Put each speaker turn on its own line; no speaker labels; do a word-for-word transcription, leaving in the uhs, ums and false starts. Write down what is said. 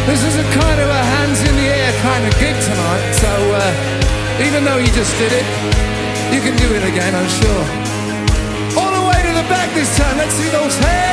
This is a kind of a hands in the air kind of gig tonight, so uh, even though you just did it, you can do it again, I'm sure. All the way to the back this time, let's see those hands.